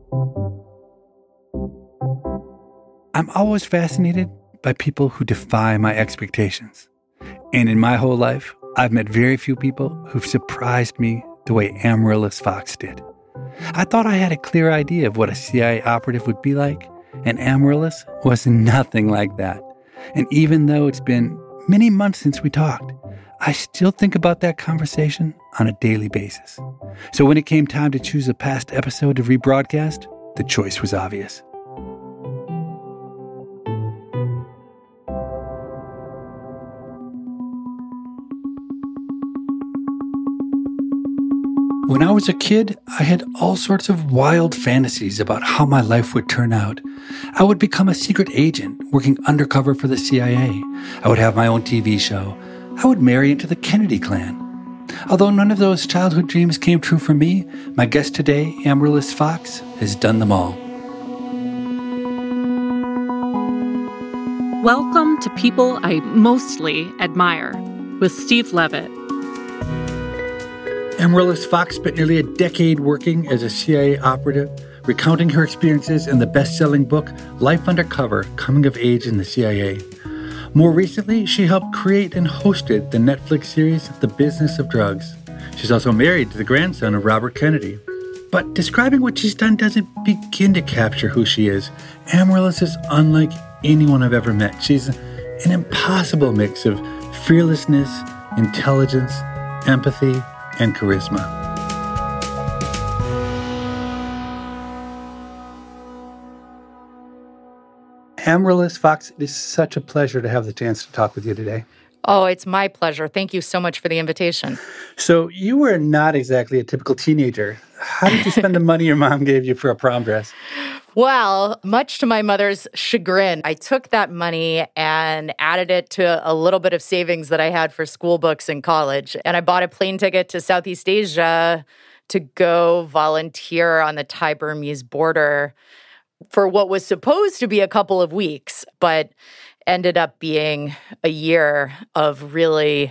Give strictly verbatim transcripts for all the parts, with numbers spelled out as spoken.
I'm always fascinated by people who defy my expectations. And in my whole life, I've met very few people who've surprised me the way Amaryllis Fox did. I thought I had a clear idea of what a C I A operative would be like, and Amaryllis was nothing like that. And even though it's been many months since we talked, I still think about that conversation on a daily basis. So when it came time to choose a past episode to rebroadcast, the choice was obvious. When I was a kid, I had all sorts of wild fantasies about how my life would turn out. I would become a secret agent working undercover for the C I A. I would have my own T V show. I would marry into the Kennedy clan. Although none of those childhood dreams came true for me, my guest today, Amaryllis Fox, has done them all. Welcome to People I Mostly Admire with Steve Levitt. Amaryllis Fox spent nearly a decade working as a C I A operative, recounting her experiences in the best-selling book, Life Undercover, Coming of Age in the C I A. More recently, she helped create and hosted the Netflix series, The Business of Drugs. She's also married to the grandson of Robert Kennedy. But describing what she's done doesn't begin to capture who she is. Amaryllis is unlike anyone I've ever met. She's an impossible mix of fearlessness, intelligence, empathy, and charisma. Amaryllis Fox, it is such a pleasure to have the chance to talk with you today. Oh, it's my pleasure. Thank you so much for the invitation. So you were not exactly a typical teenager. How did you spend the money your mom gave you for a prom dress? Well, much to my mother's chagrin, I took that money and added it to a little bit of savings that I had for school books in college. And I bought a plane ticket to Southeast Asia to go volunteer on the Thai-Burmese border for what was supposed to be a couple of weeks, but ended up being a year of really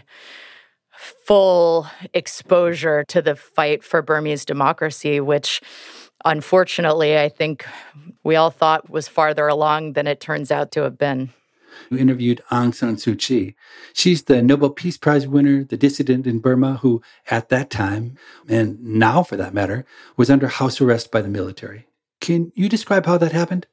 full exposure to the fight for Burmese democracy, which unfortunately, I think we all thought was farther along than it turns out to have been. You interviewed Aung San Suu Kyi. She's the Nobel Peace Prize winner, the dissident in Burma who, at that time, and now for that matter, was under house arrest by the military. Can you describe how that happened?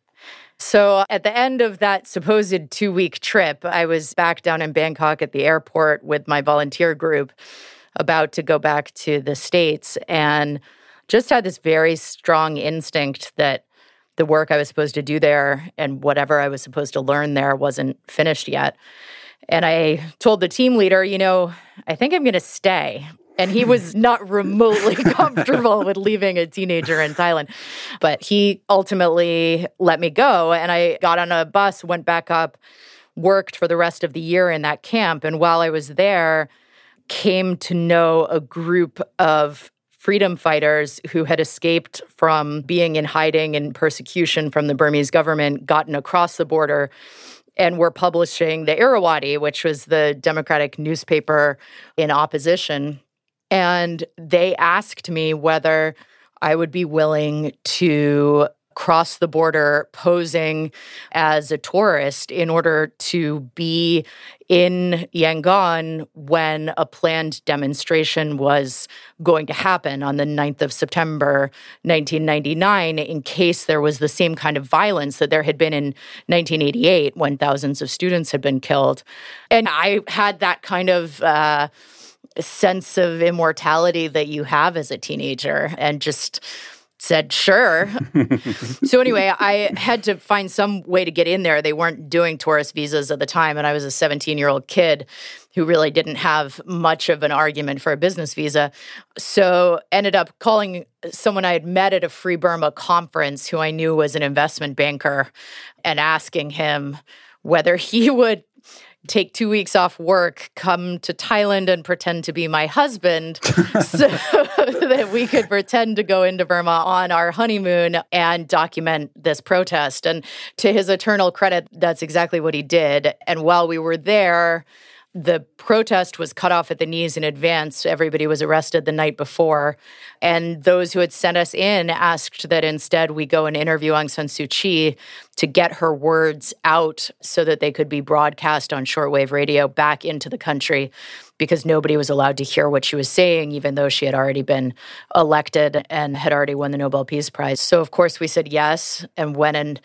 So at the end of that supposed two-week trip, I was back down in Bangkok at the airport with my volunteer group about to go back to the States and just had this very strong instinct that the work I was supposed to do there and whatever I was supposed to learn there wasn't finished yet. And I told the team leader, you know, I think I'm going to stay. And he was not remotely comfortable with leaving a teenager in Thailand. But he ultimately let me go. And I got on a bus, went back up, worked for the rest of the year in that camp. And while I was there, came to know a group of freedom fighters who had escaped from being in hiding and persecution from the Burmese government, gotten across the border, and were publishing the Irrawaddy, which was the Democratic newspaper in opposition. And they asked me whether I would be willing to cross the border posing as a tourist in order to be in Yangon when a planned demonstration was going to happen on the ninth of September, nineteen ninety-nine, in case there was the same kind of violence that there had been in nineteen eighty-eight when thousands of students had been killed. And I had that kind of uh, sense of immortality that you have as a teenager and just said, sure. So anyway, I had to find some way to get in there. They weren't doing tourist visas at the time, and I was a seventeen-year-old kid who really didn't have much of an argument for a business visa. So ended up calling someone I had met at a Free Burma conference who I knew was an investment banker and asking him whether he would take two weeks off work, come to Thailand and pretend to be my husband so that we could pretend to go into Burma on our honeymoon and document this protest. And to his eternal credit, that's exactly what he did. And while we were there, the protest was cut off at the knees in advance. Everybody was arrested the night before. And those who had sent us in asked that instead we go and interview Aung San Suu Kyi to get her words out so that they could be broadcast on shortwave radio back into the country, because nobody was allowed to hear what she was saying, even though she had already been elected and had already won the Nobel Peace Prize. So, of course, we said yes and went and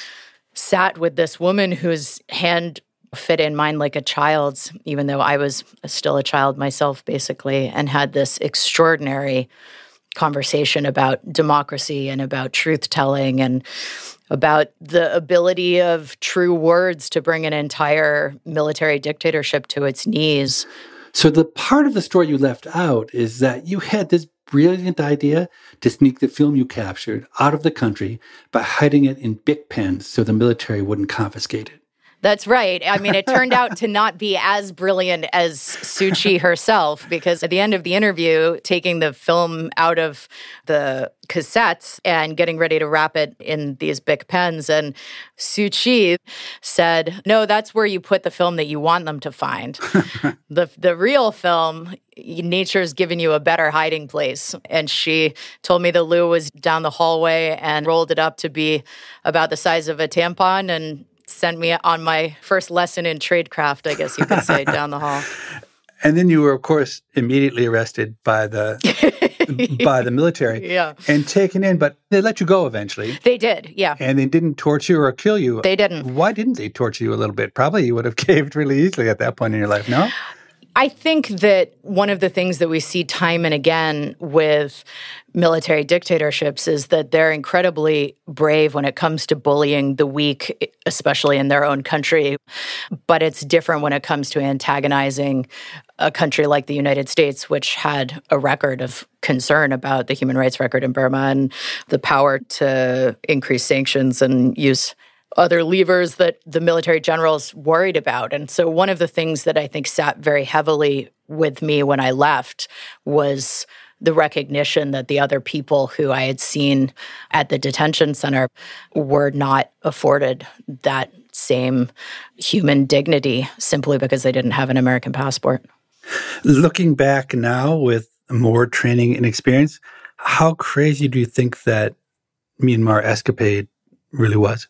sat with this woman whose hand fit in mine like a child's, even though I was still a child myself, basically, and had this extraordinary conversation about democracy and about truth-telling and about the ability of true words to bring an entire military dictatorship to its knees. So the part of the story you left out is that you had this brilliant idea to sneak the film you captured out of the country by hiding it in Bic pens so the military wouldn't confiscate it. That's right. I mean, it turned out to not be as brilliant as Suu Kyi herself, because at the end of the interview, taking the film out of the cassettes and getting ready to wrap it in these Bic pens, and Suu Kyi said, no, that's where you put the film that you want them to find. the The real film, nature's given you a better hiding place. And she told me the loo was down the hallway and rolled it up to be about the size of a tampon and sent me on my first lesson in tradecraft, I guess you could say, down the hall. And then you were, of course, immediately arrested by the by the military yeah. and taken in, but they let you go eventually. They did, yeah. And they didn't torture you or kill you. They didn't. Why didn't they torture you a little bit? Probably you would have caved really easily at that point in your life, no? I think that one of the things that we see time and again with military dictatorships is that they're incredibly brave when it comes to bullying the weak, especially in their own country. But it's different when it comes to antagonizing a country like the United States, which had a record of concern about the human rights record in Burma and the power to increase sanctions and use other levers that the military generals worried about. And so one of the things that I think sat very heavily with me when I left was the recognition that the other people who I had seen at the detention center were not afforded that same human dignity simply because they didn't have an American passport. Looking back now with more training and experience, how crazy do you think that Myanmar escapade really was?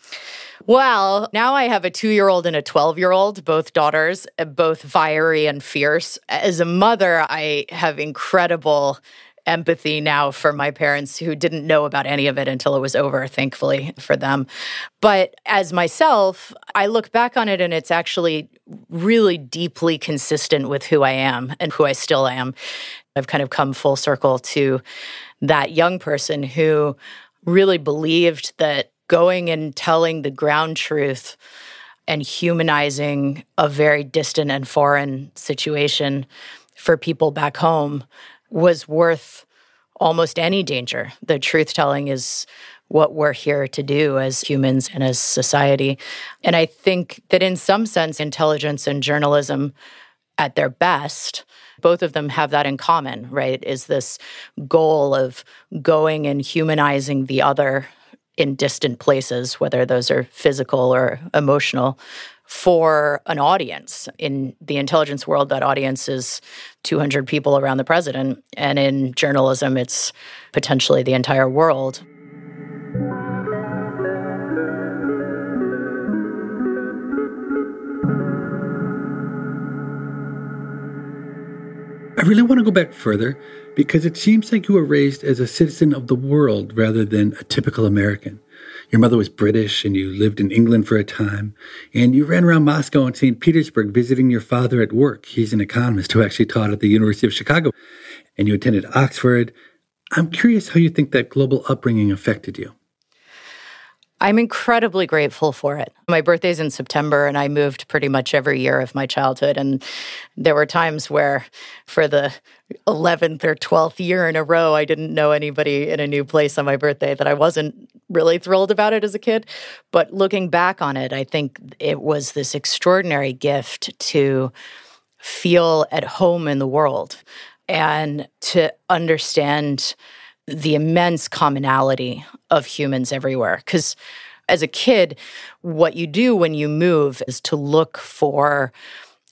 Well, now I have a two-year-old and a twelve-year-old, both daughters, both fiery and fierce. As a mother, I have incredible empathy now for my parents who didn't know about any of it until it was over, thankfully for them. But as myself, I look back on it and it's actually really deeply consistent with who I am and who I still am. I've kind of come full circle to that young person who really believed that going and telling the ground truth and humanizing a very distant and foreign situation for people back home was worth almost any danger. The truth-telling is what we're here to do as humans and as society. And I think that in some sense, intelligence and journalism at their best, both of them have that in common, right? Is this goal of going and humanizing the other in distant places, whether those are physical or emotional, for an audience. In the intelligence world, that audience is two hundred people around the president. And in journalism, it's potentially the entire world. I really want to go back further because it seems like you were raised as a citizen of the world rather than a typical American. Your mother was British and you lived in England for a time, and you ran around Moscow and Saint Petersburg visiting your father at work. He's an economist who actually taught at the University of Chicago, and you attended Oxford. I'm curious how you think that global upbringing affected you. I'm incredibly grateful for it. My birthday's in September, and I moved pretty much every year of my childhood. And there were times where for the eleventh or twelfth year in a row, I didn't know anybody in a new place on my birthday, that I wasn't really thrilled about it as a kid. But looking back on it, I think it was this extraordinary gift to feel at home in the world and to understand the immense commonality of humans everywhere. Because as a kid, what you do when you move is to look for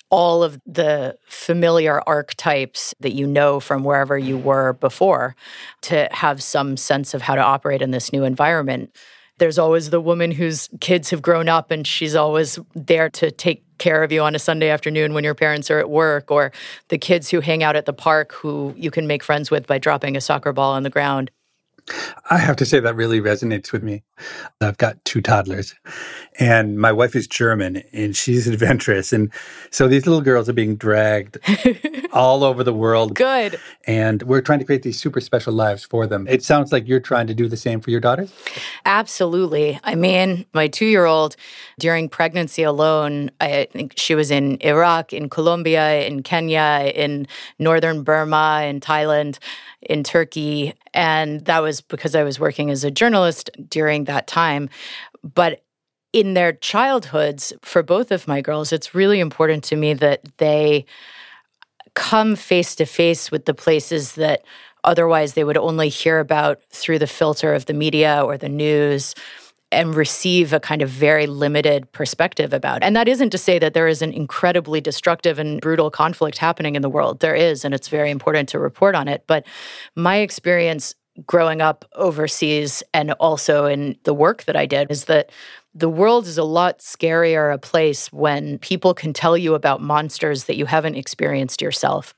all of the familiar archetypes that you know from wherever you were before to have some sense of how to operate in this new environment. There's always the woman whose kids have grown up and she's always there to take care of you on a Sunday afternoon when your parents are at work, or the kids who hang out at the park who you can make friends with by dropping a soccer ball on the ground. I have to say that really resonates with me. I've got two toddlers, and my wife is German, and she's adventurous. And so these little girls are being dragged all over the world. Good. And we're trying to create these super special lives for them. It sounds like you're trying to do the same for your daughters? Absolutely. I mean, my two-year-old, during pregnancy alone, I think she was in Iraq, in Colombia, in Kenya, in northern Burma, in Thailand, in Turkey. And that was because I was working as a journalist during that time. But in their childhoods, for both of my girls, it's really important to me that they come face to face with the places that otherwise they would only hear about through the filter of the media or the news, and receive a kind of very limited perspective about it. And that isn't to say that there is an incredibly destructive and brutal conflict happening in the world. There is, and it's very important to report on it. But my experience growing up overseas and also in the work that I did is that the world is a lot scarier a place when people can tell you about monsters that you haven't experienced yourself.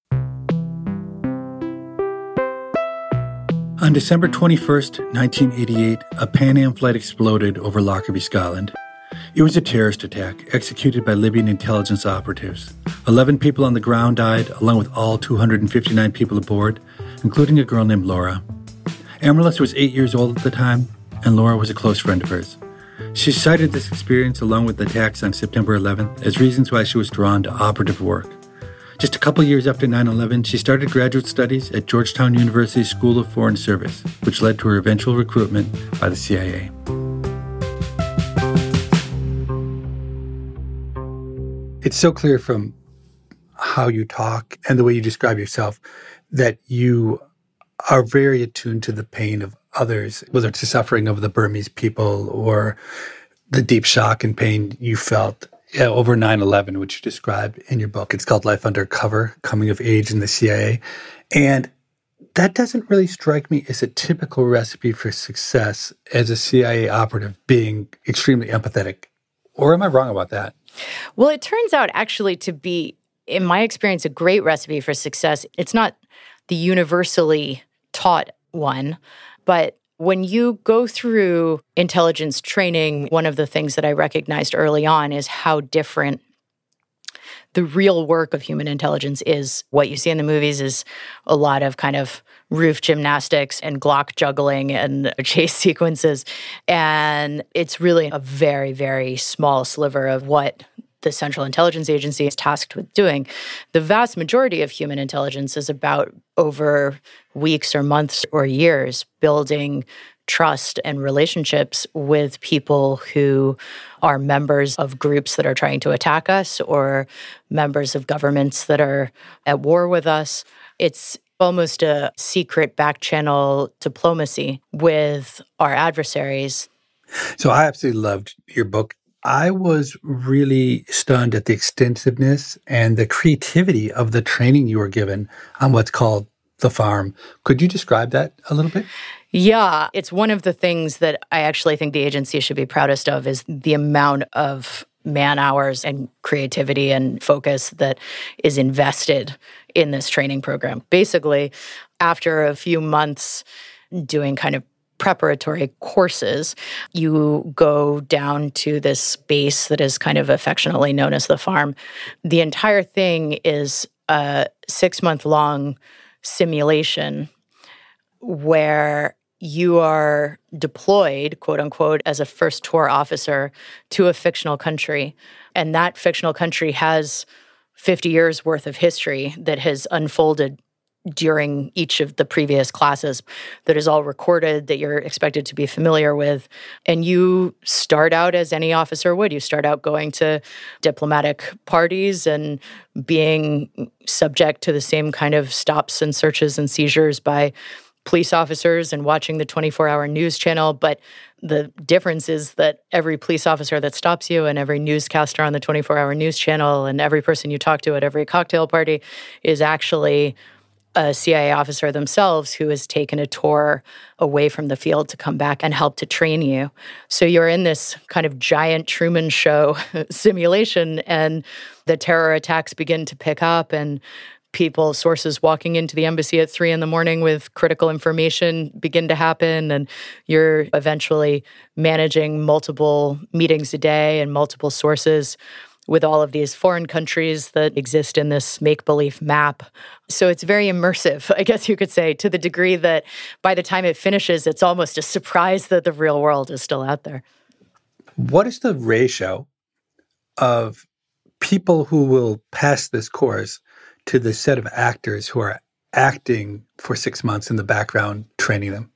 On December twenty-first, nineteen eighty-eight, a Pan Am flight exploded over Lockerbie, Scotland. It was a terrorist attack executed by Libyan intelligence operatives. Eleven people on the ground died, along with all two hundred fifty-nine people aboard, including a girl named Laura. Amaryllis was eight years old at the time, and Laura was a close friend of hers. She cited this experience along with the attacks on September eleventh as reasons why she was drawn to operative work. Just a couple years after nine eleven, she started graduate studies at Georgetown University School of Foreign Service, which led to her eventual recruitment by the C I A. It's so clear from how you talk and the way you describe yourself that you are very attuned to the pain of others, whether it's the suffering of the Burmese people or the deep shock and pain you felt Yeah, over nine eleven, which you describe in your book. It's called Life Under Cover, Coming of Age in the C I A. And that doesn't really strike me as a typical recipe for success as a C I A operative, being extremely empathetic. Or am I wrong about that? Well, it turns out actually to be, in my experience, a great recipe for success. It's not the universally taught one, but when you go through intelligence training, one of the things that I recognized early on is how different the real work of human intelligence is. What you see in the movies is a lot of kind of roof gymnastics and Glock juggling and chase sequences. And it's really a very, very small sliver of what the Central Intelligence Agency is tasked with doing. The vast majority of human intelligence is about over weeks or months or years building trust and relationships with people who are members of groups that are trying to attack us or members of governments that are at war with us. It's almost a secret back channel diplomacy with our adversaries. So I absolutely loved your book. I was really stunned at the extensiveness and the creativity of the training you were given on what's called the farm. Could you describe that a little bit? Yeah, it's one of the things that I actually think the agency should be proudest of is the amount of man hours and creativity and focus that is invested in this training program. Basically, after a few months doing kind of preparatory courses, you go down to this base that is kind of affectionately known as the farm. The entire thing is a six-month-long simulation where you are deployed, quote unquote, as a first tour officer to a fictional country. And that fictional country has fifty years worth of history that has unfolded during each of the previous classes that is all recorded, that you're expected to be familiar with. And you start out as any officer would. You start out going to diplomatic parties and being subject to the same kind of stops and searches and seizures by police officers and watching the twenty-four hour news channel, but the difference is that every police officer that stops you and every newscaster on the twenty-four hour news channel and every person you talk to at every cocktail party is actually a C I A officer themselves who has taken a tour away from the field to come back and help to train you. So you're in this kind of giant Truman Show simulation, and the terror attacks begin to pick up, and people, sources walking into the embassy at three in the morning with critical information begin to happen, and you're eventually managing multiple meetings a day and multiple sources with all of these foreign countries that exist in this make-believe map. So it's very immersive, I guess you could say, to the degree that by the time it finishes, it's almost a surprise that the real world is still out there. What is the ratio of people who will pass this course to the set of actors who are acting for six months in the background, training them?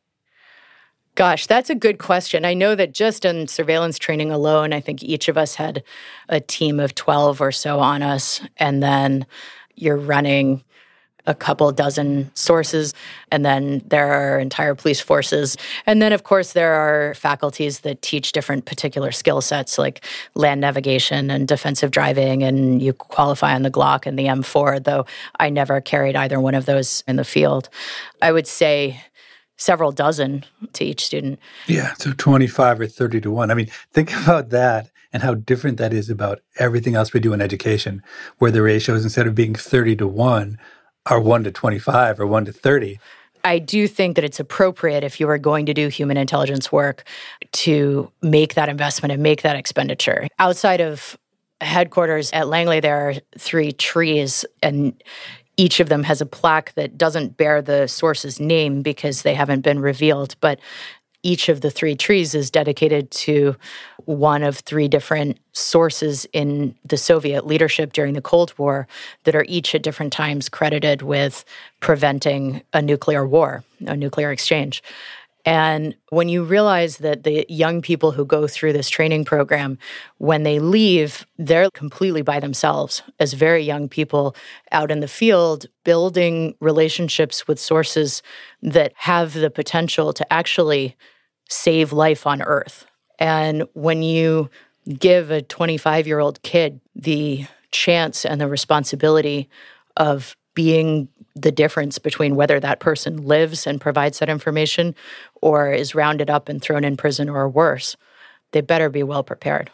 Gosh, that's a good question. I know that just in surveillance training alone, I think each of us had a team of twelve or so on us. And then you're running a couple dozen sources, and then there are entire police forces. And then, of course, there are faculties that teach different particular skill sets like land navigation and defensive driving, and you qualify on the Glock and the M four, though I never carried either one of those in the field. I would say several dozen to each student. Yeah, so twenty-five or thirty to one. I mean, think about that and how different that is about everything else we do in education, where the ratios, instead of being thirty to one, are one to twenty-five or one to thirty. I do think that it's appropriate, if you are going to do human intelligence work, to make that investment and make that expenditure. Outside of headquarters at Langley, there are three trees, and each of them has a plaque that doesn't bear the source's name because they haven't been revealed, but each of the three trees is dedicated to one of three different sources in the Soviet leadership during the Cold War that are each at different times credited with preventing a nuclear war, a nuclear exchange. And when you realize that the young people who go through this training program, when they leave, they're completely by themselves as very young people out in the field, building relationships with sources that have the potential to actually save life on Earth. And when you give a twenty-five-year-old kid the chance and the responsibility of being the difference between whether that person lives and provides that information or is rounded up and thrown in prison or worse, they better be well prepared.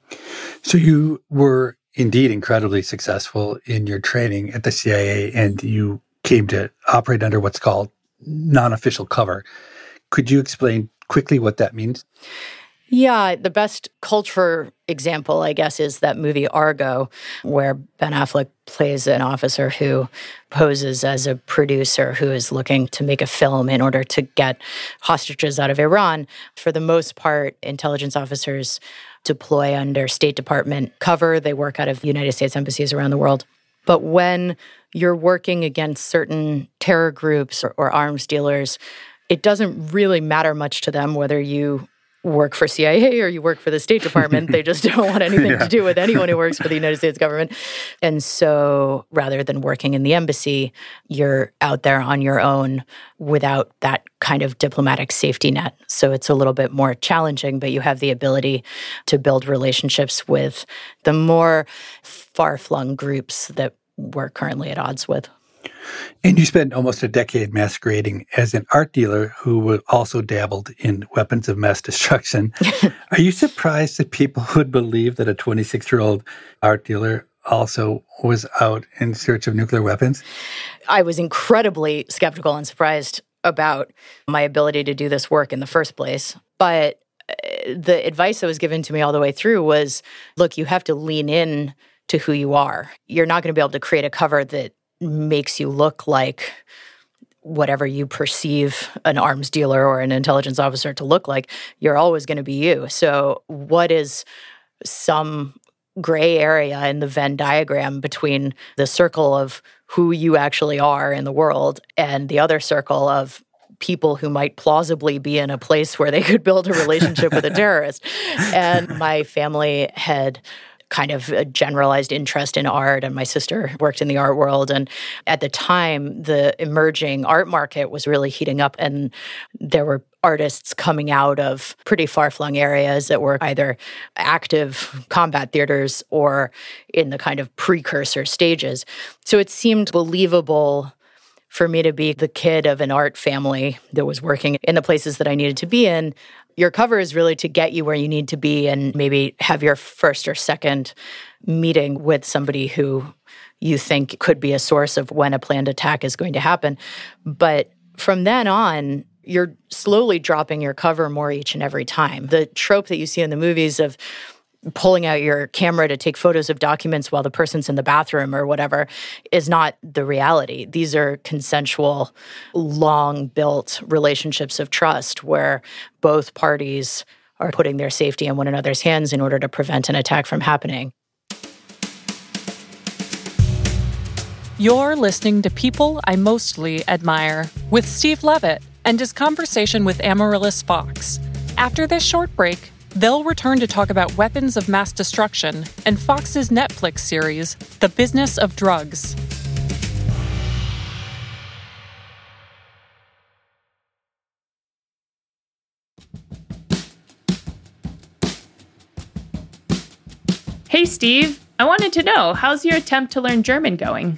So you were indeed incredibly successful in your training at the C I A, and you came to operate under what's called non-official cover. Could you explain quickly what that means? Yeah, the best culture example, I guess, is that movie Argo, where Ben Affleck plays an officer who poses as a producer who is looking to make a film in order to get hostages out of Iran. For the most part, intelligence officers deploy under State Department cover. They work out of the United States embassies around the world. But when you're working against certain terror groups or, or arms dealers, it doesn't really matter much to them whether you work for C I A or you work for the State Department. They just don't want anything yeah. to do with anyone who works for the United States government. And so rather than working in the embassy, you're out there on your own without that kind of diplomatic safety net. So it's a little bit more challenging, but you have the ability to build relationships with the more far-flung groups that we're currently at odds with. And you spent almost a decade masquerading as an art dealer who also dabbled in weapons of mass destruction. Are you surprised that people would believe that a twenty-six-year-old art dealer also was out in search of nuclear weapons? I was incredibly skeptical and surprised about my ability to do this work in the first place. But the advice that was given to me all the way through was, look, you have to lean in to who you are. You're not going to be able to create a cover that makes you look like whatever you perceive an arms dealer or an intelligence officer to look like. You're always going to be you. So what is some gray area in the Venn diagram between the circle of who you actually are in the world and the other circle of people who might plausibly be in a place where they could build a relationship with a terrorist? And my family had kind of a generalized interest in art, and my sister worked in the art world. And at the time, the emerging art market was really heating up, and there were artists coming out of pretty far-flung areas that were either active combat theaters or in the kind of precursor stages. So it seemed believable for me to be the kid of an art family that was working in the places that I needed to be in. Your cover is really to get you where you need to be and maybe have your first or second meeting with somebody who you think could be a source of when a planned attack is going to happen. But from then on, you're slowly dropping your cover more each and every time. The trope that you see in the movies of pulling out your camera to take photos of documents while the person's in the bathroom or whatever is not the reality. These are consensual, long-built relationships of trust where both parties are putting their safety in one another's hands in order to prevent an attack from happening. You're listening to People I Mostly Admire with Steve Levitt and his conversation with Amaryllis Fox. After this short break, they'll return to talk about weapons of mass destruction and Fox's Netflix series, The Business of Drugs. Hey, Steve, I wanted to know, how's your attempt to learn German going?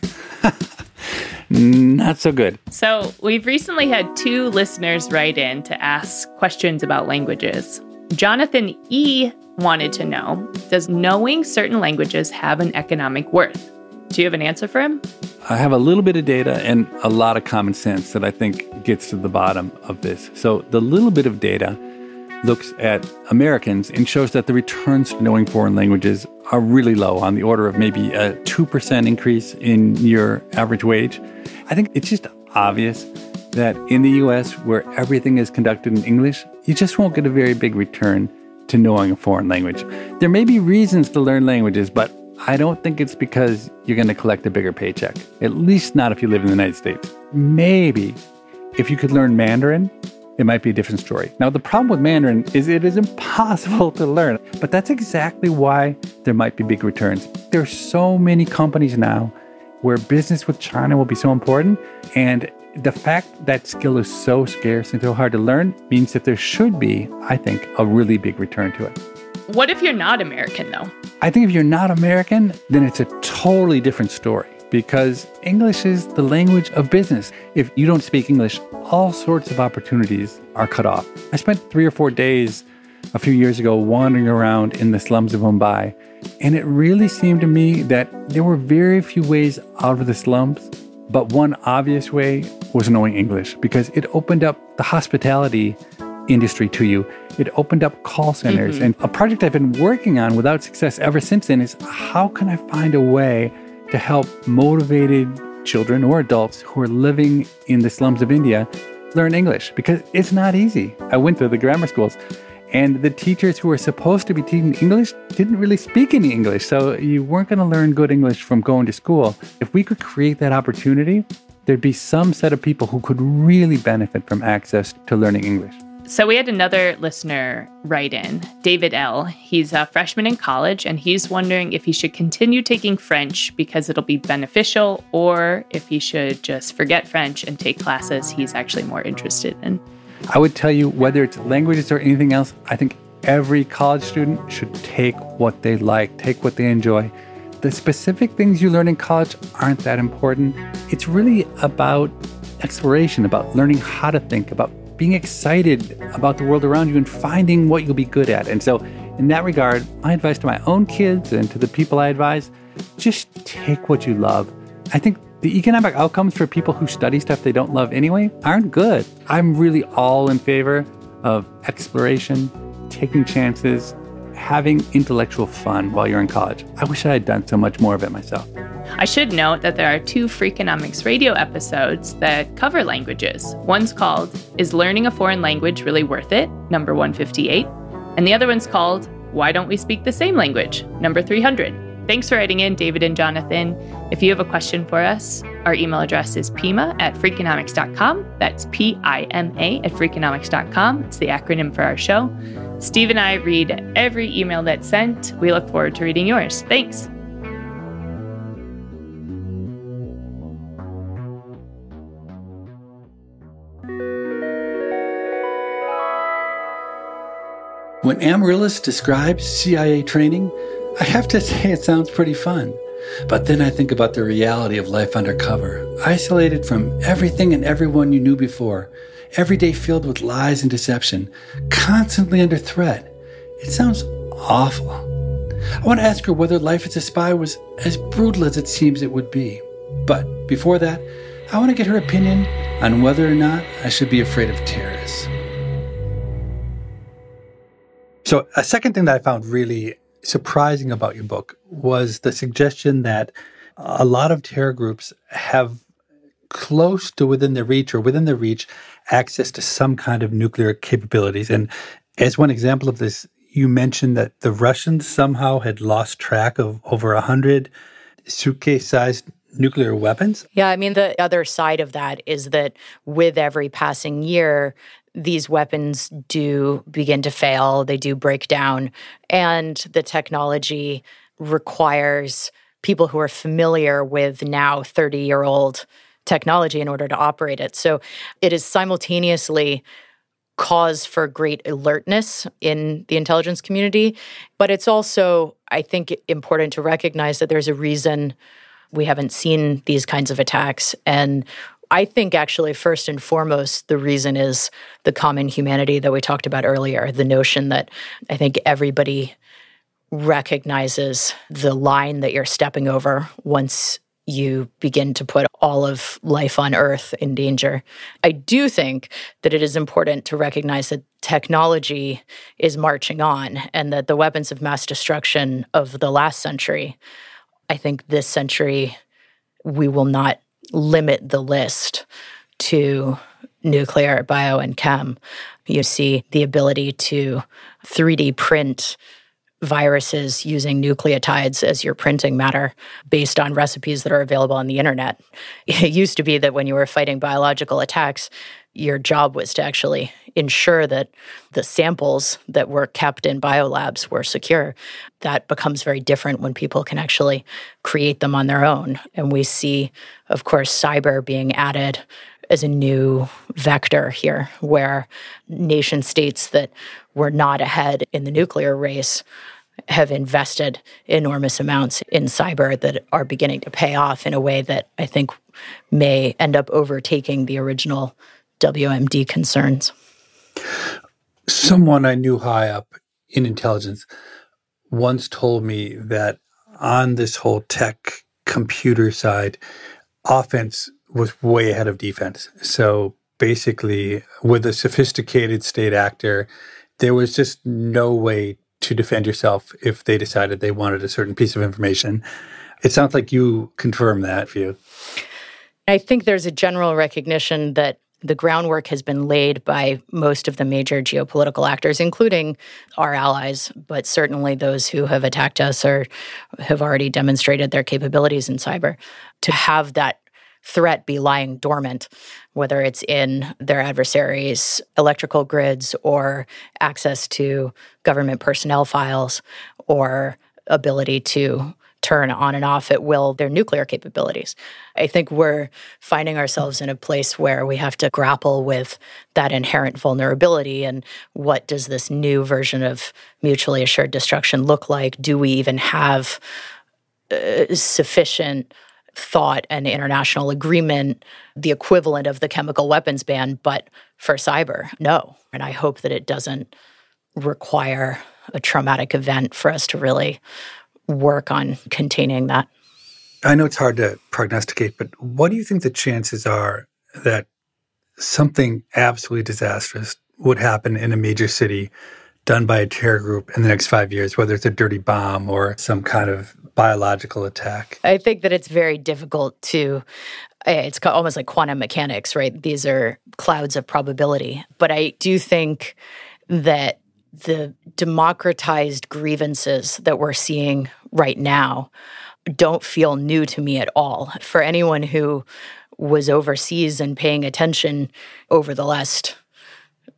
Not so good. So we've recently had two listeners write in to ask questions about languages. Jonathan E. wanted to know, does knowing certain languages have an economic worth? Do you have an answer for him? I have a little bit of data and a lot of common sense that I think gets to the bottom of this. So the little bit of data looks at Americans and shows that the returns to knowing foreign languages are really low, on the order of maybe a two percent increase in your average wage. I think it's just obvious that in the U S, where everything is conducted in English, you just won't get a very big return to knowing a foreign language. There may be reasons to learn languages, but I don't think it's because you're going to collect a bigger paycheck, at least not if you live in the United States. Maybe if you could learn Mandarin, it might be a different story. Now, the problem with Mandarin is it is impossible to learn, but that's exactly why there might be big returns. There are so many companies now where business with China will be so important, and the fact that skill is so scarce and so hard to learn means that there should be, I think, a really big return to it. What if you're not American, though? I think if you're not American, then it's a totally different story, because English is the language of business. If you don't speak English, all sorts of opportunities are cut off. I spent three or four days a few years ago wandering around in the slums of Mumbai, and it really seemed to me that there were very few ways out of the slums, but one obvious way was knowing English, because it opened up the hospitality industry to you. It opened up call centers. Mm-hmm. And a project I've been working on without success ever since then is, how can I find a way to help motivated children or adults who are living in the slums of India learn English? Because it's not easy. I went to the grammar schools, and the teachers who were supposed to be teaching English didn't really speak any English. So you weren't going to learn good English from going to school. If we could create that opportunity, there'd be some set of people who could really benefit from access to learning English. So we had another listener write in, David L. He's a freshman in college, and he's wondering if he should continue taking French because it'll be beneficial, or if he should just forget French and take classes he's actually more interested in. I would tell you, whether it's languages or anything else, I think every college student should take what they like, take what they enjoy. The specific things you learn in college aren't that important. It's really about exploration, about learning how to think, about being excited about the world around you and finding what you'll be good at. And so in that regard, my advice to my own kids and to the people I advise, just take what you love. I think the economic outcomes for people who study stuff they don't love anyway aren't good. I'm really all in favor of exploration, taking chances, having intellectual fun while you're in college. I wish I had done so much more of it myself. I should note that there are two Freakonomics radio episodes that cover languages. One's called, Is Learning a Foreign Language Really Worth It? Number one fifty-eight. And the other one's called, Why Don't We Speak the Same Language? Number three hundred. Thanks for writing in, David and Jonathan. If you have a question for us, our email address is pima at freakonomics dot com. That's P I M A at freakonomics dot com. It's the acronym for our show. Steve and I read every email that's sent. We look forward to reading yours. Thanks. When Amaryllis describes C I A training, I have to say it sounds pretty fun. But then I think about the reality of life undercover, isolated from everything and everyone you knew before, every day filled with lies and deception, constantly under threat. It sounds awful. I want to ask her whether life as a spy was as brutal as it seems it would be. But before that, I want to get her opinion on whether or not I should be afraid of terrorists. So a second thing that I found really surprising about your book was the suggestion that a lot of terror groups have close to within their reach or within their reach access to some kind of nuclear capabilities. And as one example of this, you mentioned that the Russians somehow had lost track of over one hundred suitcase-sized nuclear weapons. Yeah, I mean, the other side of that is that with every passing year, these weapons do begin to fail, they do break down, and the technology requires people who are familiar with now thirty-year-old technology in order to operate it. So it is simultaneously cause for great alertness in the intelligence community, but it's also, I think, important to recognize that there's a reason we haven't seen these kinds of attacks. And I think actually, first and foremost, the reason is the common humanity that we talked about earlier, the notion that I think everybody recognizes the line that you're stepping over once you begin to put all of life on Earth in danger. I do think that it is important to recognize that technology is marching on and that the weapons of mass destruction of the last century, I think this century, we will not limit the list to nuclear, bio, and chem. You see the ability to three D print viruses using nucleotides as your printing matter based on recipes that are available on the internet. It used to be that when you were fighting biological attacks, your job was to actually ensure that the samples that were kept in biolabs were secure. That becomes very different when people can actually create them on their own. And we see, of course, cyber being added as a new vector here, where nation states that were not ahead in the nuclear race have invested enormous amounts in cyber that are beginning to pay off in a way that I think may end up overtaking the original W M D concerns. Someone I knew high up in intelligence once told me that on this whole tech computer side, offense was way ahead of defense. So basically, with a sophisticated state actor, there was just no way to defend yourself if they decided they wanted a certain piece of information. It sounds like you confirm that view. I think there's a general recognition that the groundwork has been laid by most of the major geopolitical actors, including our allies, but certainly those who have attacked us or have already demonstrated their capabilities in cyber, to have that threat be lying dormant, whether it's in their adversaries' electrical grids or access to government personnel files or ability to turn on and off at will their nuclear capabilities. I think we're finding ourselves in a place where we have to grapple with that inherent vulnerability and what does this new version of mutually assured destruction look like? Do we even have uh, sufficient thought and international agreement, the equivalent of the chemical weapons ban, but for cyber? No. And I hope that it doesn't require a traumatic event for us to really work on containing that. I know it's hard to prognosticate, but what do you think the chances are that something absolutely disastrous would happen in a major city done by a terror group in the next five years, whether it's a dirty bomb or some kind of biological attack? I think that it's very difficult to, it's almost like quantum mechanics, right? These are clouds of probability. But I do think that the democratized grievances that we're seeing right now don't feel new to me at all. For anyone who was overseas and paying attention over the last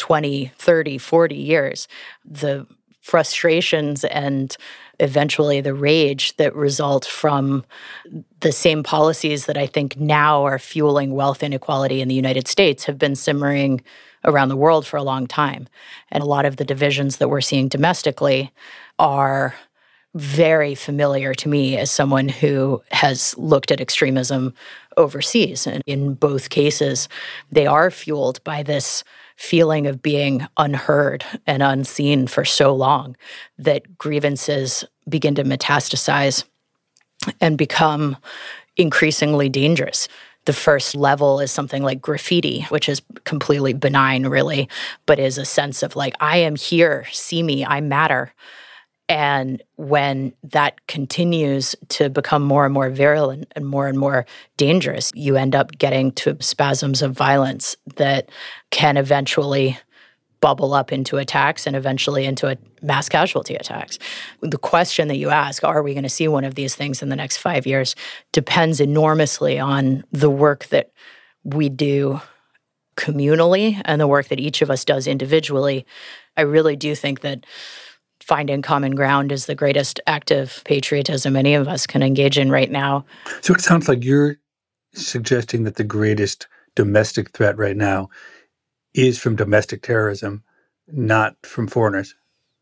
twenty, thirty, forty years. The frustrations and eventually the rage that result from the same policies that I think now are fueling wealth inequality in the United States have been simmering around the world for a long time. And a lot of the divisions that we're seeing domestically are very familiar to me as someone who has looked at extremism overseas. And in both cases, they are fueled by this feeling of being unheard and unseen for so long that grievances begin to metastasize and become increasingly dangerous. The first level is something like graffiti, which is completely benign, really, but is a sense of like, I am here, see me, I matter. And when that continues to become more and more virulent and more and more dangerous, you end up getting to spasms of violence that can eventually bubble up into attacks and eventually into a mass casualty attacks. The question that you ask, are we going to see one of these things in the next five years, depends enormously on the work that we do communally and the work that each of us does individually. I really do think that finding common ground is the greatest act of patriotism any of us can engage in right now. So it sounds like you're suggesting that the greatest domestic threat right now is from domestic terrorism, not from foreigners.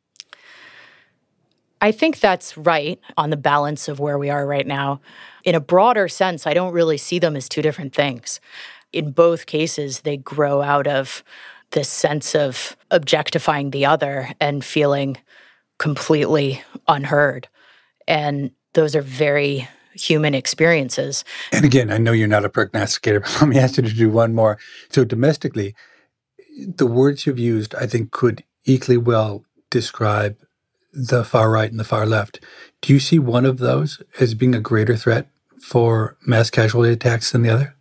I think that's right on the balance of where we are right now. In a broader sense, I don't really see them as two different things. In both cases, they grow out of this sense of objectifying the other and feeling completely unheard. And those are very human experiences. And again, I know you're not a prognosticator, but let me ask you to do one more. So domestically, the words you've used, I think, could equally well describe the far right and the far left. Do you see one of those as being a greater threat for mass casualty attacks than the other?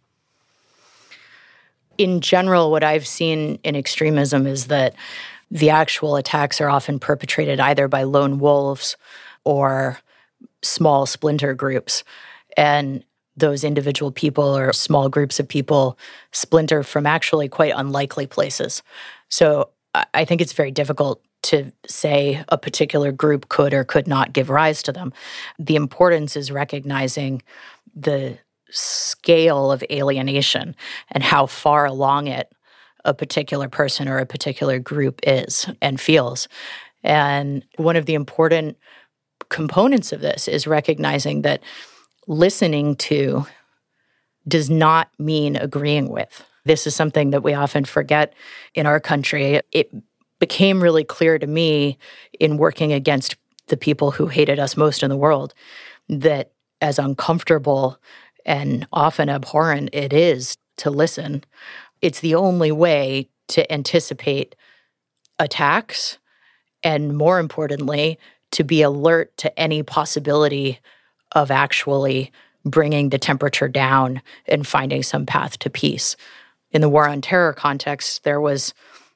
In general, what I've seen in extremism is that the actual attacks are often perpetrated either by lone wolves or small splinter groups. And those individual people or small groups of people splinter from actually quite unlikely places. So I think it's very difficult to say a particular group could or could not give rise to them. The importance is recognizing the scale of alienation and how far along it a particular person or a particular group is and feels. And one of the important components of this is recognizing that listening to does not mean agreeing with. This is something that we often forget in our country. It became really clear to me in working against the people who hated us most in the world that as uncomfortable and often abhorrent it is to listen, it's the only way to anticipate attacks and, more importantly, to be alert to any possibility of actually bringing the temperature down and finding some path to peace. In the war on terror context, there was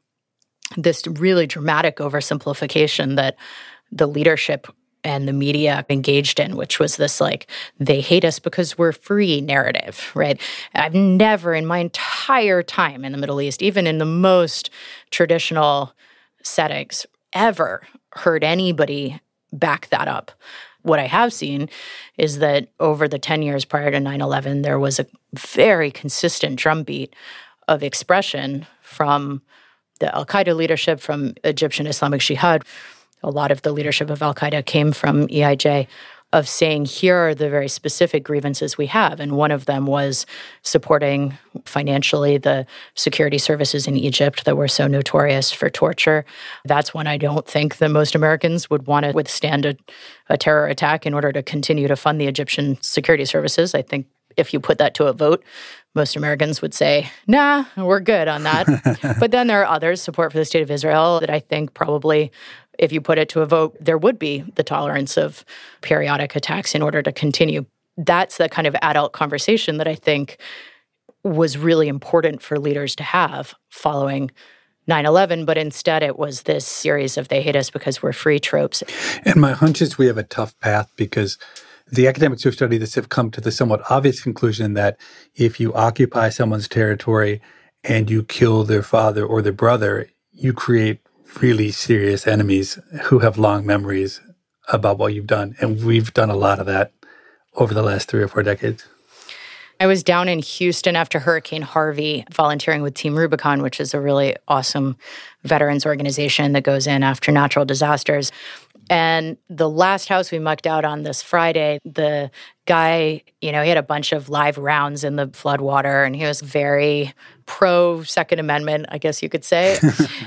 this really dramatic oversimplification that the leadership and the media engaged in, which was this like, they hate us because we're free narrative, right? I've never in my entire time in the Middle East, even in the most traditional settings, ever heard anybody back that up. What I have seen is that over the ten years prior to nine eleven, there was a very consistent drumbeat of expression from the al-Qaeda leadership, from Egyptian Islamic Jihad. A lot of the leadership of al-Qaeda came from E I J, of saying, here are the very specific grievances we have. And one of them was supporting financially the security services in Egypt that were so notorious for torture. That's when I don't think that most Americans would want to withstand a, a terror attack in order to continue to fund the Egyptian security services. I think if you put that to a vote, most Americans would say, nah, we're good on that. But then there are others, support for the State of Israel, that I think probably, if you put it to a vote, there would be the tolerance of periodic attacks in order to continue. That's the kind of adult conversation that I think was really important for leaders to have following nine eleven, but instead it was this series of they hate us because we're free tropes. And my hunch is we have a tough path because the academics who study this have come to the somewhat obvious conclusion that if you occupy someone's territory and you kill their father or their brother, you create really serious enemies who have long memories about what you've done. And we've done a lot of that over the last three or four decades. I was down in Houston after Hurricane Harvey, volunteering with Team Rubicon, which is a really awesome veterans organization that goes in after natural disasters. And the last house we mucked out on this Friday, the guy, you know, he had a bunch of live rounds in the floodwater, and he was very pro Second Amendment, I guess you could say.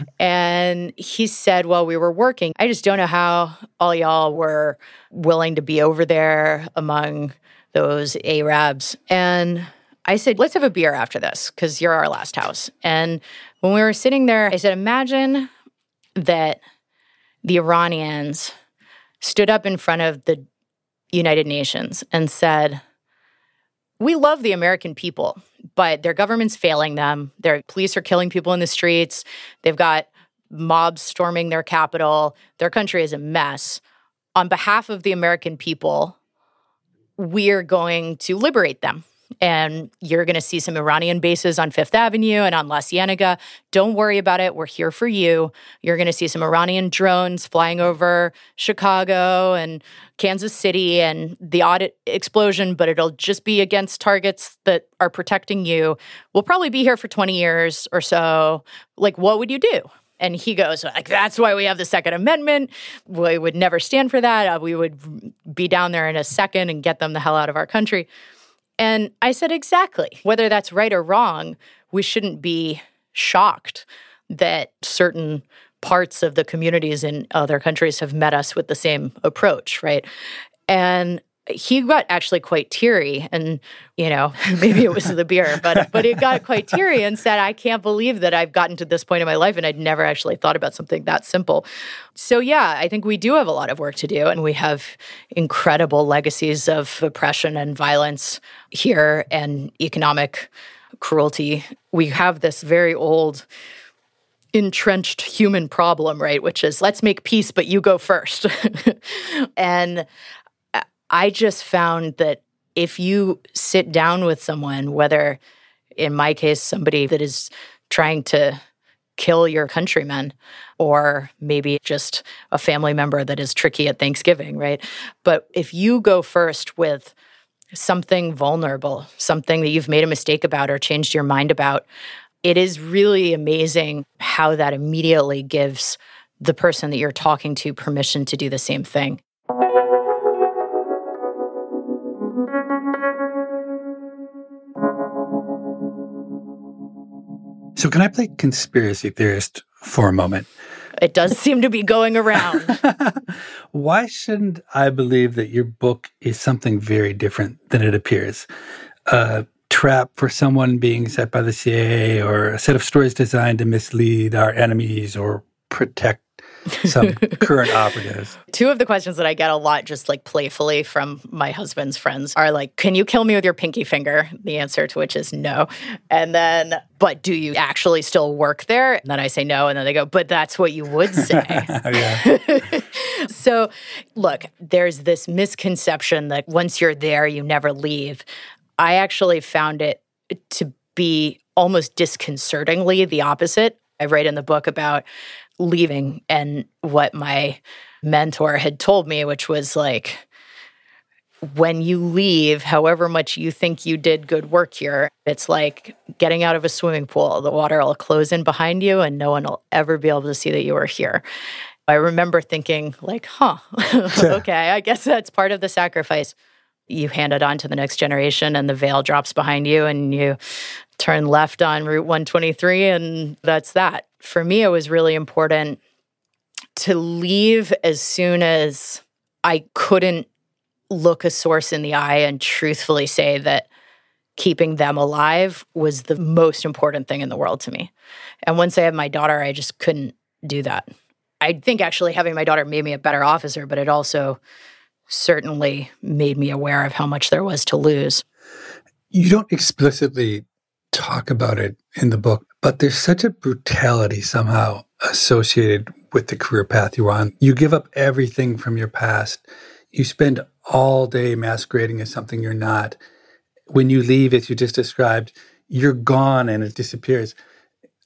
And he said, while we were working, I just don't know how all y'all were willing to be over there among those Arabs. And I said, let's have a beer after this, because you're our last house. And when we were sitting there, I said, imagine that the Iranians stood up in front of the United Nations and said, we love the American people, but their government's failing them. Their police are killing people in the streets. They've got mobs storming their capital. Their country is a mess. On behalf of the American people, we're going to liberate them. And you're going to see some Iranian bases on Fifth Avenue and on La Cienega. Don't worry about it. We're here for you. You're going to see some Iranian drones flying over Chicago and Kansas City and the odd explosion, but it'll just be against targets that are protecting you. We'll probably be here for twenty years or so. Like, what would you do? And he goes, like, that's why we have the Second Amendment. We would never stand for that. Uh, we would be down there in a second and get them the hell out of our country. And I said, exactly. Whether that's right or wrong, we shouldn't be shocked that certain parts of the communities in other countries have met us with the same approach, right? And he got actually quite teary, and, you know, maybe it was the beer, but but it got quite teary and said, I can't believe that I've gotten to this point in my life and I'd never actually thought about something that simple. So yeah, I think we do have a lot of work to do, and we have incredible legacies of oppression and violence here and economic cruelty. We have this very old entrenched human problem, right, which is let's make peace, but you go first. And I just found that if you sit down with someone, whether in my case, somebody that is trying to kill your countrymen, or maybe just a family member that is tricky at Thanksgiving, right? But if you go first with something vulnerable, something that you've made a mistake about or changed your mind about, it is really amazing how that immediately gives the person that you're talking to permission to do the same thing. So can I play conspiracy theorist for a moment? It does seem to be going around. Why shouldn't I believe that your book is something very different than it appears? A trap for someone being set by the C I A, or a set of stories designed to mislead our enemies or protect some current operatives? Two of the questions that I get a lot, just like playfully from my husband's friends, are like, can you kill me with your pinky finger? The answer to which is no. And then, but do you actually still work there? And then I say no. And then they go, but that's what you would say. So look, there's this misconception that once you're there, you never leave. I actually found it to be almost disconcertingly the opposite. I write in the book about leaving and what my mentor had told me, which was like, when you leave, however much you think you did good work here, it's like getting out of a swimming pool. The water will close in behind you and no one will ever be able to see that you were here. I remember thinking like, huh, okay, I guess that's part of the sacrifice. You hand it on to the next generation and the veil drops behind you and you turn left on Route one twenty-three and that's that. For me, it was really important to leave as soon as I couldn't look a source in the eye and truthfully say that keeping them alive was the most important thing in the world to me. And once I had my daughter, I just couldn't do that. I think actually having my daughter made me a better officer, but it also certainly made me aware of how much there was to lose. You don't explicitly talk about it in the book, but there's such a brutality somehow associated with the career path you're on. You give up everything from your past. You spend all day masquerading as something you're not. When you leave, as you just described, you're gone and it disappears.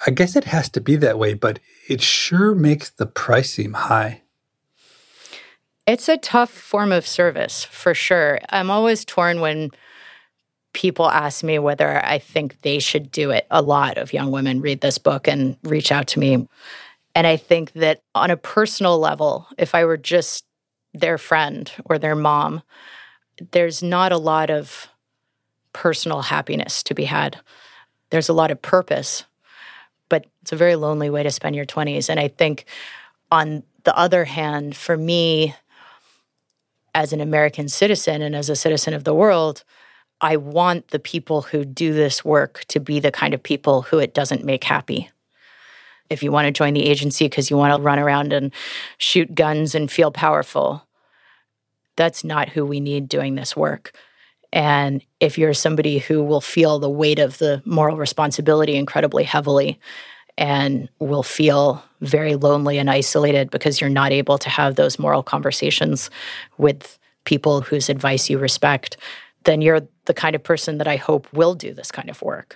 I guess it has to be that way, but it sure makes the price seem high. It's a tough form of service, for sure. I'm always torn when people ask me whether I think they should do it. A lot of young women read this book and reach out to me. And I think that on a personal level, if I were just their friend or their mom, there's not a lot of personal happiness to be had. There's a lot of purpose, but it's a very lonely way to spend your twenties. And I think on the other hand, for me, as an American citizen and as a citizen of the world, I want the people who do this work to be the kind of people who it doesn't make happy. If you want to join the agency because you want to run around and shoot guns and feel powerful, that's not who we need doing this work. And if you're somebody who will feel the weight of the moral responsibility incredibly heavily and will feel very lonely and isolated because you're not able to have those moral conversations with people whose advice you respect, then you're the kind of person that I hope will do this kind of work.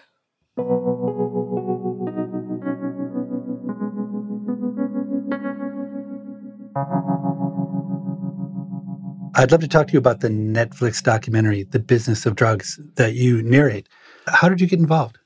I'd love to talk to you about the Netflix documentary, The Business of Drugs, that you narrate. How did you get involved?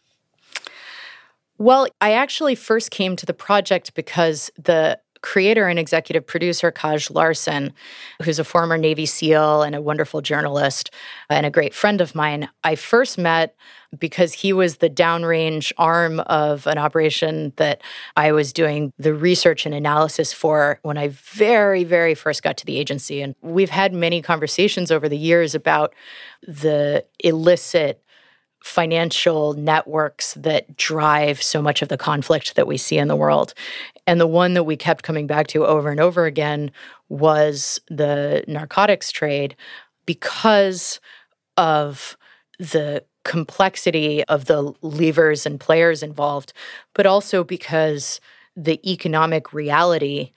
Well, I actually first came to the project because the creator and executive producer, Kaj Larson, who's a former Navy SEAL and a wonderful journalist and a great friend of mine, I first met because he was the downrange arm of an operation that I was doing the research and analysis for when I very, very first got to the agency. And we've had many conversations over the years about the illicit financial networks that drive so much of the conflict that we see in the world. And the one that we kept coming back to over and over again was the narcotics trade because of the complexity of the levers and players involved, but also because the economic reality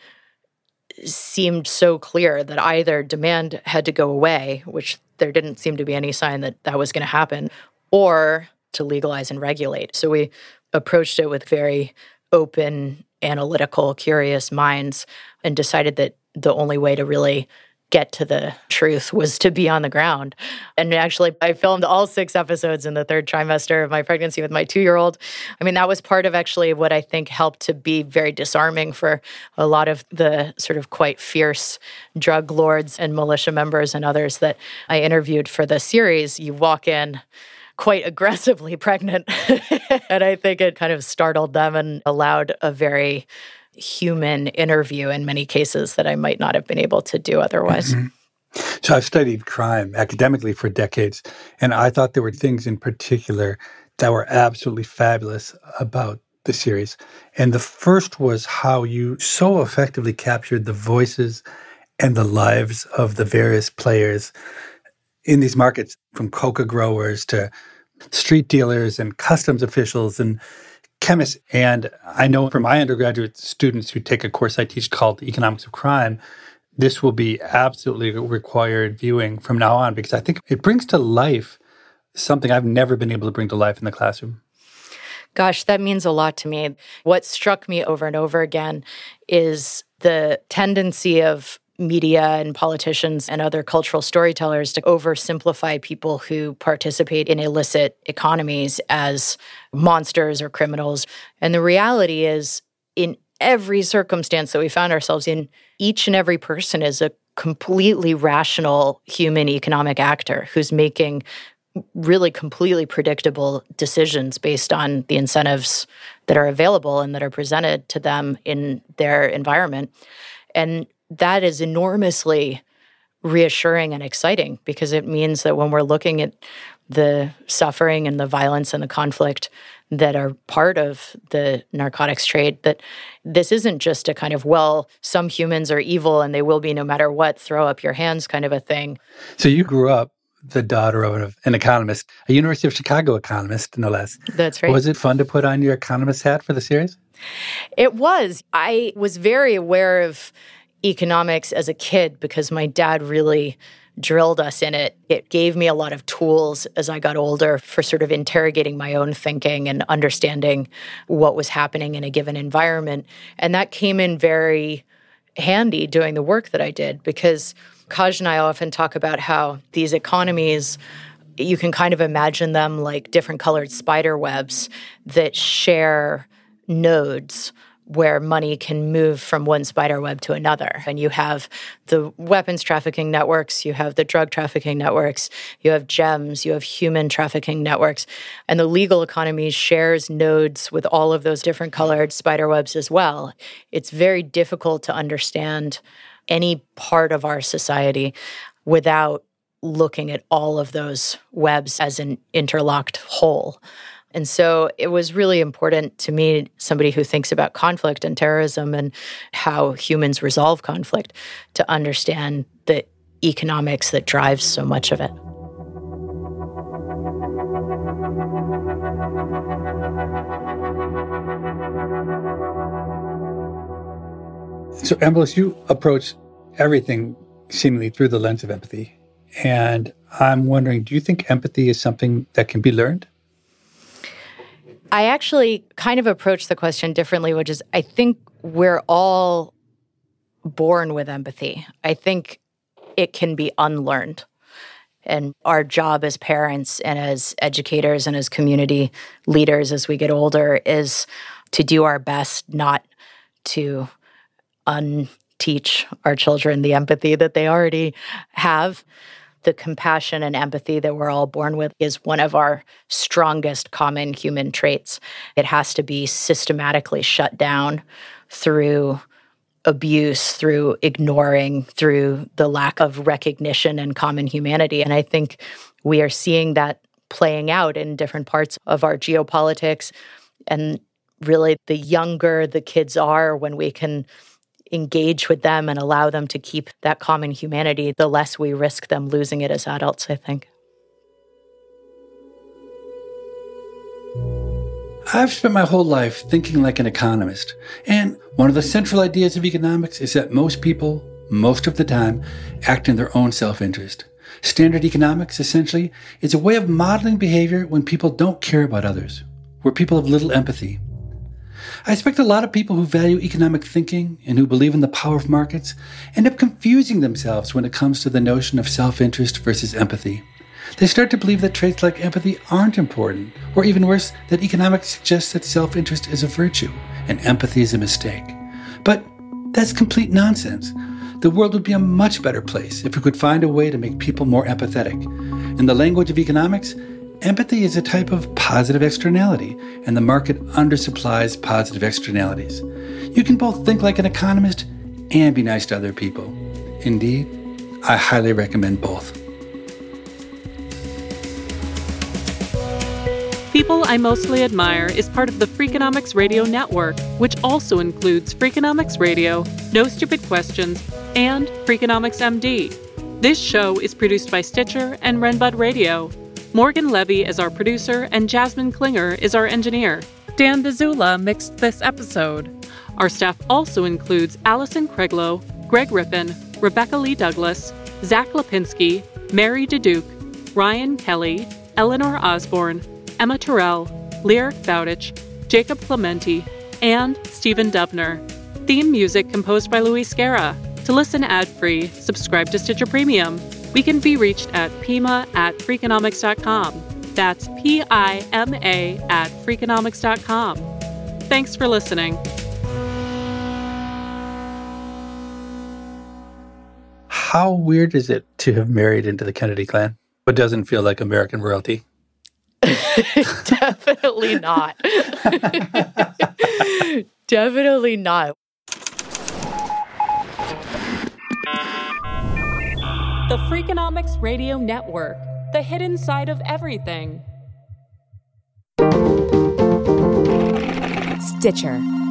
seemed so clear that either demand had to go away, which there didn't seem to be any sign that that was going to happen, or to legalize and regulate. So we approached it with very open, analytical, curious minds and decided that the only way to really get to the truth was to be on the ground. And actually, I filmed all six episodes in the third trimester of my pregnancy with my two-year-old. I mean, that was part of actually what I think helped to be very disarming for a lot of the sort of quite fierce drug lords and militia members and others that I interviewed for the series. You walk in quite aggressively pregnant. And I think it kind of startled them and allowed a very human interview in many cases that I might not have been able to do otherwise. Mm-hmm. So I've studied crime academically for decades, and I thought there were things in particular that were absolutely fabulous about the series. And the first was how you so effectively captured the voices and the lives of the various players in these markets, from coca growers to street dealers and customs officials and chemists. And I know for my undergraduate students who take a course I teach called Economics of Crime, this will be absolutely required viewing from now on, because I think it brings to life something I've never been able to bring to life in the classroom. Gosh, that means a lot to me. What struck me over and over again is the tendency of media and politicians and other cultural storytellers to oversimplify people who participate in illicit economies as monsters or criminals. And the reality is, in every circumstance that we found ourselves in, each and every person is a completely rational human economic actor who's making really completely predictable decisions based on the incentives that are available and that are presented to them in their environment. And that is enormously reassuring and exciting, because it means that when we're looking at the suffering and the violence and the conflict that are part of the narcotics trade, that this isn't just a kind of, well, some humans are evil and they will be no matter what, throw up your hands kind of a thing. So you grew up the daughter of an economist, a University of Chicago economist, no less. That's right. Was it fun to put on your economist hat for the series? It was. I was very aware of economics as a kid because my dad really drilled us in it. It gave me a lot of tools as I got older for sort of interrogating my own thinking and understanding what was happening in a given environment. And that came in very handy doing the work that I did, because Kaj and I often talk about how these economies, you can kind of imagine them like different colored spider webs that share nodes where money can move from one spider web to another. And you have the weapons trafficking networks, you have the drug trafficking networks, you have gems, you have human trafficking networks. And the legal economy shares nodes with all of those different colored spider webs as well. It's very difficult to understand any part of our society without looking at all of those webs as an interlocked whole. And so it was really important to me, somebody who thinks about conflict and terrorism and how humans resolve conflict, to understand the economics that drives so much of it. So, Amaryllis, you approach everything seemingly through the lens of empathy. And I'm wondering, do you think empathy is something that can be learned? I actually kind of approach the question differently, which is I think we're all born with empathy. I think it can be unlearned. And our job as parents and as educators and as community leaders as we get older is to do our best not to unteach our children the empathy that they already have. The compassion and empathy that we're all born with is one of our strongest common human traits. It has to be systematically shut down through abuse, through ignoring, through the lack of recognition and common humanity. And I think we are seeing that playing out in different parts of our geopolitics. And really, the younger the kids are, when we can engage with them and allow them to keep that common humanity, the less we risk them losing it as adults, I think. I've spent my whole life thinking like an economist. And one of the central ideas of economics is that most people, most of the time, act in their own self-interest. Standard economics, essentially, is a way of modeling behavior when people don't care about others, where people have little empathy. I expect a lot of people who value economic thinking and who believe in the power of markets end up confusing themselves when it comes to the notion of self-interest versus empathy. They start to believe that traits like empathy aren't important, or even worse, that economics suggests that self-interest is a virtue and empathy is a mistake. But that's complete nonsense. The world would be a much better place if we could find a way to make people more empathetic. In the language of economics, empathy is a type of positive externality, and the market undersupplies positive externalities. You can both think like an economist and be nice to other people. Indeed, I highly recommend both. People I Mostly Admire is part of the Freakonomics Radio Network, which also includes Freakonomics Radio, No Stupid Questions, and Freakonomics M D. This show is produced by Stitcher and Renbud Radio. Morgan Levy is our producer, and Jasmine Klinger is our engineer. Dan Dzula mixed this episode. Our staff also includes Allison Craiglow, Greg Rippin, Rebecca Lee Douglas, Zach Lipinski, Mary DeDuke, Ryan Kelly, Eleanor Osborne, Emma Terrell, Lyric Bowditch, Jacob Clementi, and Stephen Dubner. Theme music composed by Luis Guerra. To listen ad-free, subscribe to Stitcher Premium. We can be reached at pima at freakonomics dot com. That's P I M A at freakonomics dot com. Thanks for listening. How weird is it to have married into the Kennedy clan, but doesn't feel like American royalty? Definitely not. Definitely not. The Freakonomics Radio Network, the hidden side of everything. Stitcher.